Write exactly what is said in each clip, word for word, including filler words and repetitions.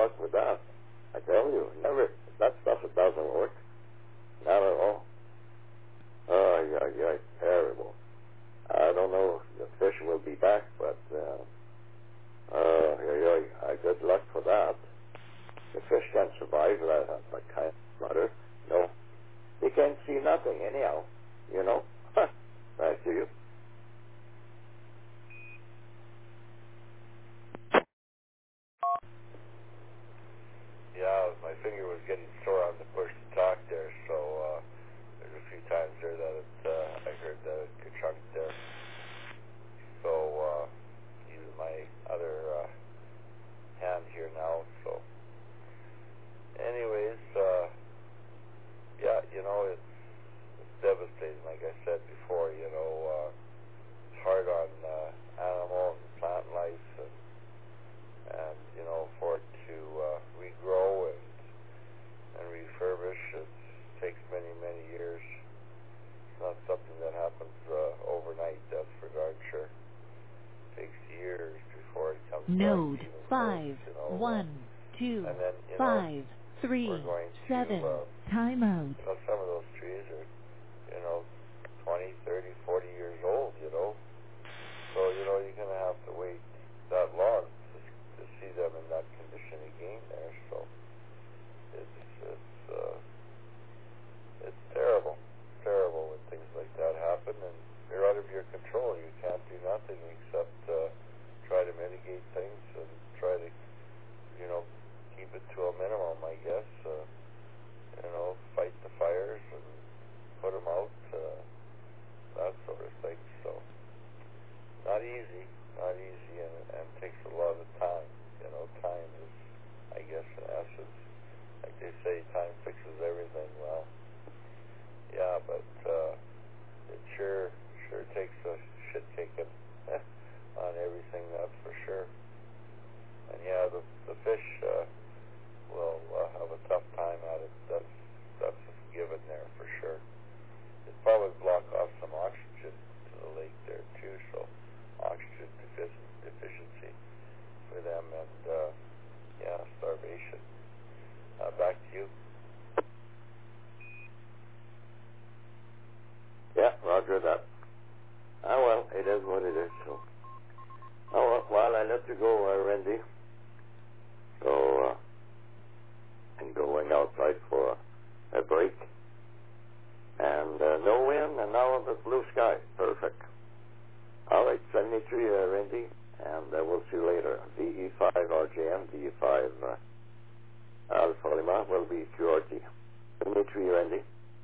luck with that. I tell you, never, that stuff, it doesn't work. Not at all. Oh, yeah, yeah, terrible. I don't know if the fish will be back, but, uh, oh, yeah, yeah, good luck for that. The fish can't survive that, that kind of water. No. They can't see nothing anyhow, you know. Back to you. Yeah, my finger was getting sore on the push to talk there, so uh, there's a few times there that it, uh, I heard that it could chunk there. So uh, using my other uh, hand here now. So, anyways, uh, yeah, you know, it's, it's devastating. Like I said before, you know, uh, it's hard on uh, animal and plant life, and, and you know, for it to uh, regrow and and refurbish, it takes many, many years. It's not something that happens uh, overnight, that's for darn sure. It takes years before it comes back Node even close, five you know. Uh, one two and then, you know, five we're three going to, seven. uh, Timeout. you know, some of those trees are, you know, twenty, thirty, forty years old, you know. So, you know, you're going to have to wait that long to, to see them in that condition again there. So it's, it's, uh, it's terrible, terrible when things like that happen, and they're out of your control. You can't do nothing except uh, try to mitigate things and try to, you know, keep it to a minimum, I guess. Uh, you know, fight the fires and put them out, uh, that sort of thing. So, not easy, not easy, and, and takes a lot of time. You know, time is, I guess, in essence, like they say, time fixes everything. Well, yeah, but uh, it sure sure takes a shit kicking on everything, that's for sure. And yeah, the the fish uh, will uh, have a tough time at it. That's that's a given there for sure. It probably block off some oxygen to the lake there too, so oxygen defici- deficiency for them, and uh, yeah, starvation. Uh, back to you. Yeah, roger that. Ah, well, it is what it is, so. Oh, well, I let you go, uh, Randy. So, uh, I'm going outside for a, a break. And uh, no wind, and now the blue sky. Perfect. All right, send me to you, uh, Randy, and uh, we'll see you later. D E five R J M, D E five uh, Alpha Lima will be Q R T. Send me to you, Randy.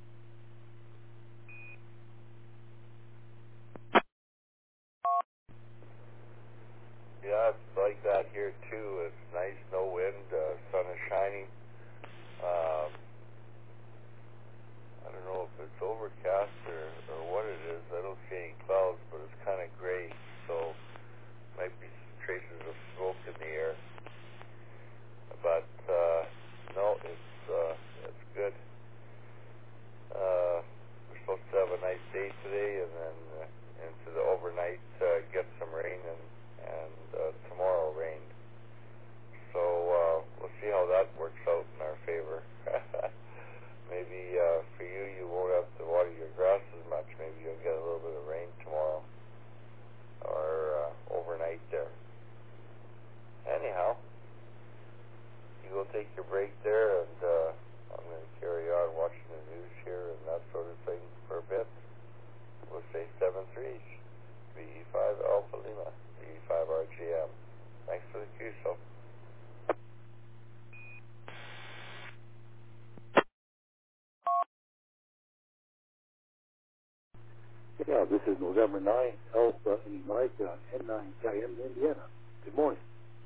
Yeah, it's like that here too. It's nice, no wind, uh, sun is shining. Um, I don't know if it's overcast or, or what it is. I don't see any clouds, but it's kind of gray, so might be traces of smoke in the air. But uh, no, it's uh, it's good. Uh, we're supposed to have a nice day today, and then uh, into the overnight uh, get some rain, and and uh, tomorrow rain. So uh, we'll see how that works out in our favor. Maybe uh, for you, you won't have to water your grass as much. Maybe you'll get a little bit of rain tomorrow or uh, overnight there. Anyhow, you go take your break there, and uh, I'm going to carry on watching the news here and that sort of thing for a bit. We'll say seven three, B E five Alpha Lima, B E five R G M. Thanks for the Q S O. Yeah, this is November ninth, Alpha E Mike on N nine K M in Indiana. Good morning.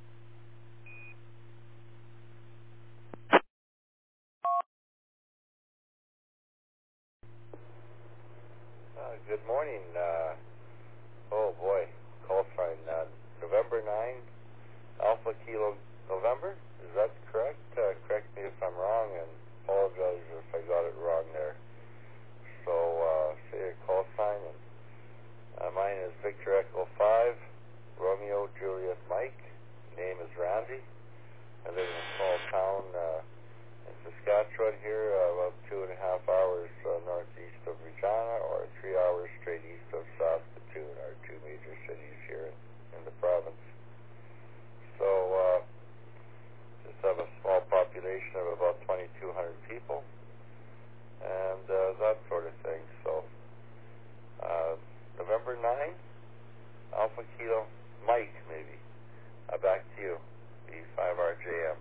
Uh, good morning. Uh, oh boy, call sign uh, November ninth, Alpha Kilo November. Is that correct? Uh, correct me if I'm wrong, and apologize if I got it wrong there. So uh, say your call sign, and uh, mine is Victor Echo five, Romeo Juliet Mike. Name is Randy. I live in a small one here, uh, about two and a half hours uh, northeast of Regina, or three hours straight east of Saskatoon, our two major cities here in, in the province. So, uh, just have a small population of about twenty-two hundred people, and uh, that sort of thing. So, uh, November ninth, Alpha Kilo Mike, maybe. Uh, back to you, V five R J M.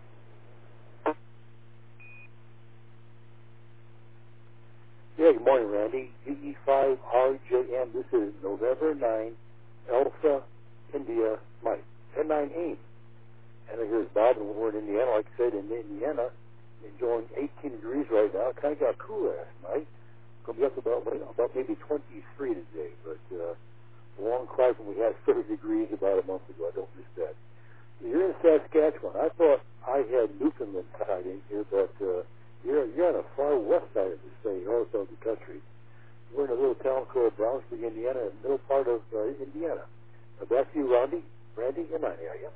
Yeah, good morning, Randy. V E five R J M. This is November ninth, Alpha India Mike. ten nine AIM. And here's Bob, and we're in Indiana. Like I said, in Indiana, enjoying eighteen degrees right now. Kind of got cool last night. Going to be up about, about maybe twenty-three today. But uh, a long cry from we had thirty degrees about a month ago. I don't miss that. You're in Saskatchewan. I thought I had Newfoundland tied in here, but uh, you're, you're on the far west side of the state, north of the country. We're in a little town called Brownsburg, Indiana, in the middle part of uh, Indiana. Now back to you, Randy. Randy, in my area.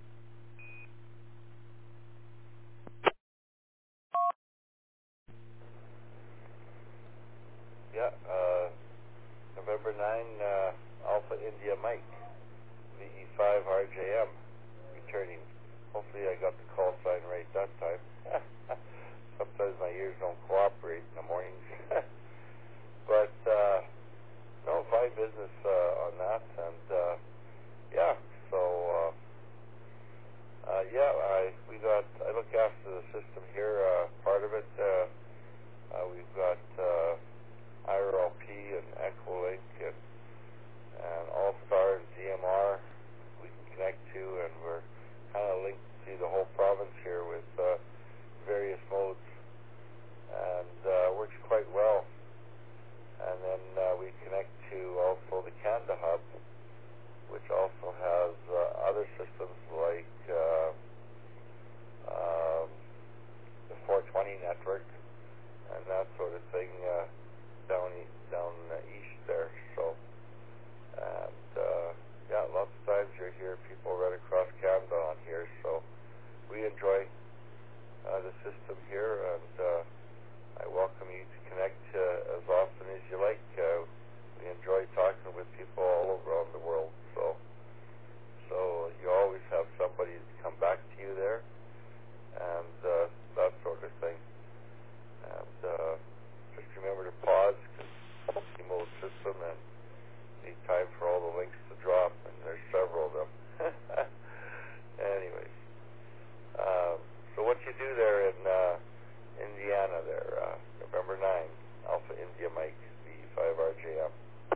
Yeah, uh, November ninth, uh, Alpha India Mike, V E five R J M, returning. Hopefully I got the call sign right that time. Sometimes my ears don't cooperate in the mornings. But, uh, no, fine business uh, on that. And, uh, yeah, so, uh, uh, yeah, I we got, I look after the system here. Uh, part of it, uh, uh, we've got uh, I R L P and Equilink and, and All-Star and D M R we can connect to, and we're kind of linked to the whole province here with uh, various modes, and uh, works quite well. And then uh, we connect to also the Canada Hub, which also has uh, other systems like uh, um, the four twenty network and that sort of thing uh, down e- down uh, east there. So, and uh, yeah, lots of times you're here, people right across Canada on here. So we enjoy uh, the system here, and uh, I welcome you to connect uh, as often as you like. Uh, we enjoy talking with people all around the world. So, so you always have somebody to come back to you there, and uh, that sort of thing. And uh, just remember to pause, because it's a multi-mode system, and need time for all the links to drop, and there's several of them. Anyways, um, so what you do there in uh, Indiana there, uh, November ninth, Alpha India Mike, V five R J M.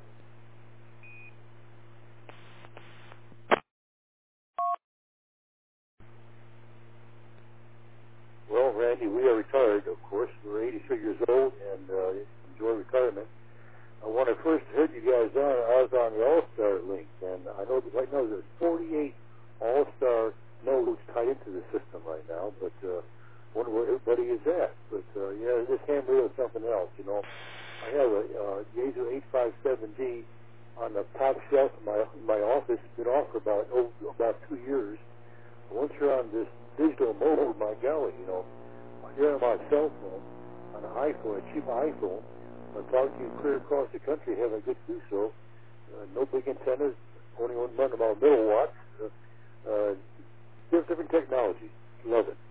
Well, Randy, we are retired, of course. We're eighty-three years old and uh, enjoy retirement. Uh, when I first heard you guys on, I was on the All-Star link, and I know that right now there's forty-eight All-Star nodes tied into the system right now, but uh, wonder where everybody is at. But uh, yeah, this Hamrio is something else, you know. I have a uh, Yaesu eight fifty-seven D on the top shelf in my, in my office. It's been off for about, oh, about two years. Once you're on this digital mode, my golly, you know, you're on my cell phone, on an iPhone, a cheap iPhone, I'm talking to you clear across the country, having good do so. Uh, no big antennas, only one run about milliwatts. Uh, uh, different, different technology. Love it.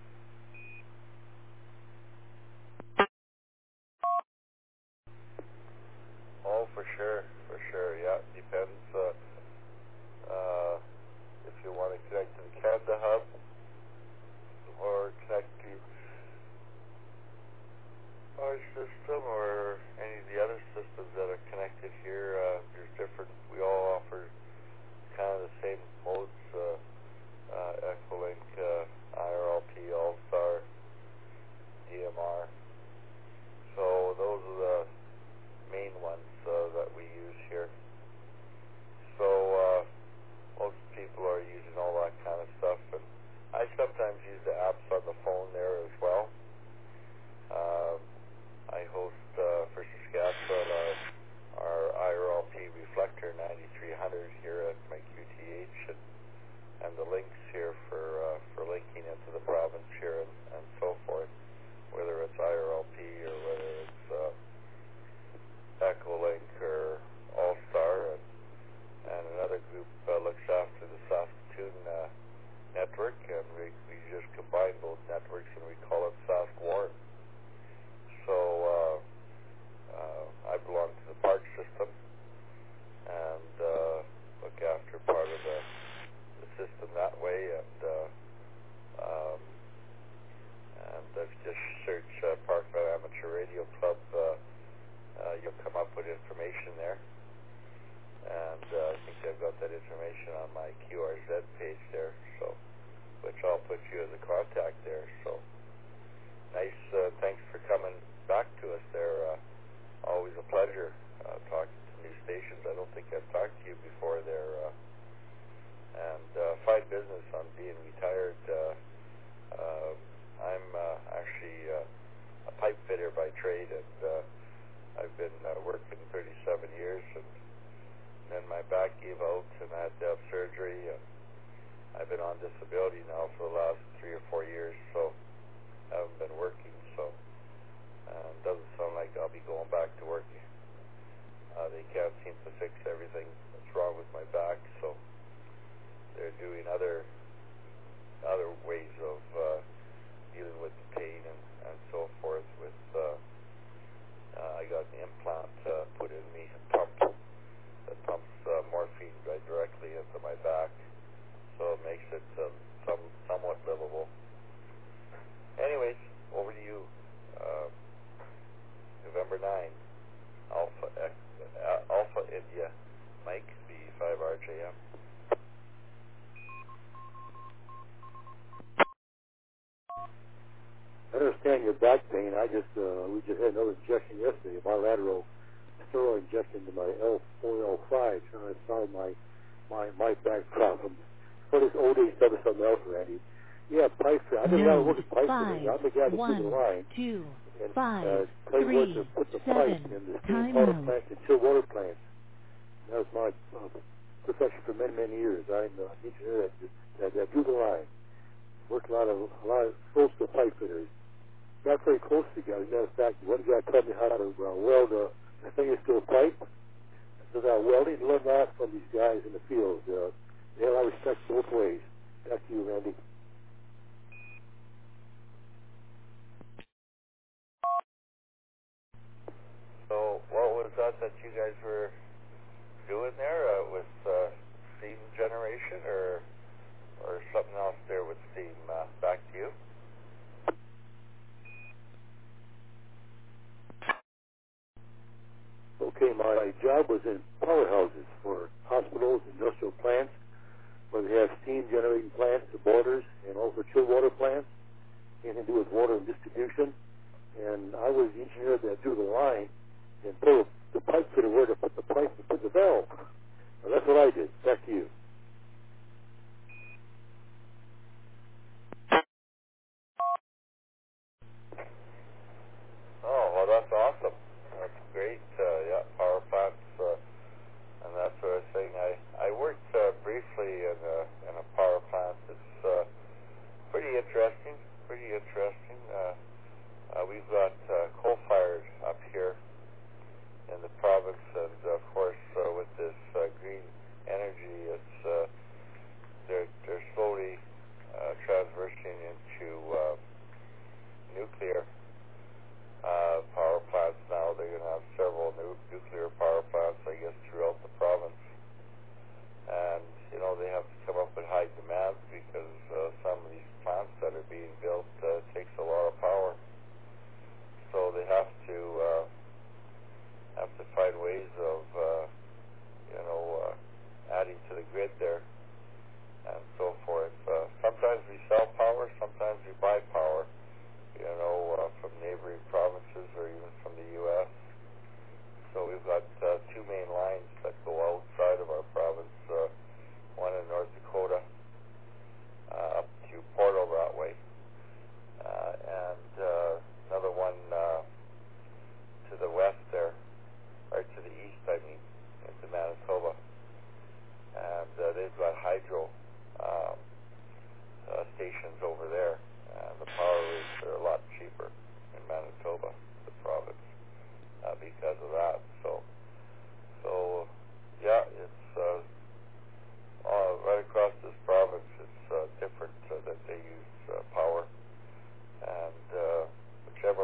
Oh, for sure, for sure, yeah. Depends uh, uh, if you want to connect to the Canada Hub or connect to our system or any of the other systems that are connected here. Uh, there's different, we all offer kind of the same modes, uh, uh, Equilink, uh, I R L I understand your back pain. I just uh, we just had another injection yesterday, a bilateral steroid injection to my L four L five, trying to solve my my my back problem. For this old age stuff is something else, Randy. Yeah, pipe fit. I did a lot of work at pipe fitters. I'm the guy that drew the line. Two, and five, uh, played three, with to put the seven, pipe in the steam time power out. plants and chill water plants. That was my uh, profession for many, many years. I'm the engineer that, that, that drew the line. Worked a lot of a lot of close to pipe fitters. Not very close together. As a matter of fact, one guy taught me how to uh, weld a, a stainless steel pipe. So now welding, learn that from these guys in the field. Uh, they have a lot of respect both ways. Back to you, Randy. So what was that that you guys were doing there uh, with uh, steam generation or or something else there with steam? Uh, back to you. Okay, my job was in powerhouses for hospitals, industrial plants, where they have steam generating plants, the boilers, and also chill water plants, anything to do with water and distribution. And I was the engineer that drew the line and told the pipe fitter where to put the pipe and put the valve. Well, that's what I did. Back to you. Oh, well, that's awesome. That's great. Uh, yeah, power plants uh, and that sort of thing. I I worked uh, briefly in a in a power plant. It's uh, pretty interesting. Pretty interesting. Uh, uh, we've got uh, coal-fired up here in the province, and of course, uh, with this uh, green energy, it's uh, they're they're slowly uh, transversing into uh, nuclear. Uh, power plants now. They're going to have several new nuclear power plants, I guess, throughout the province. And, you know, they have to come up with high demands because uh, some of these plants that are being built uh, takes a lot of power. So they have to uh, have to find ways of, uh, you know, uh, adding to the grid there and so forth. Uh, sometimes we sell power, sometimes we buy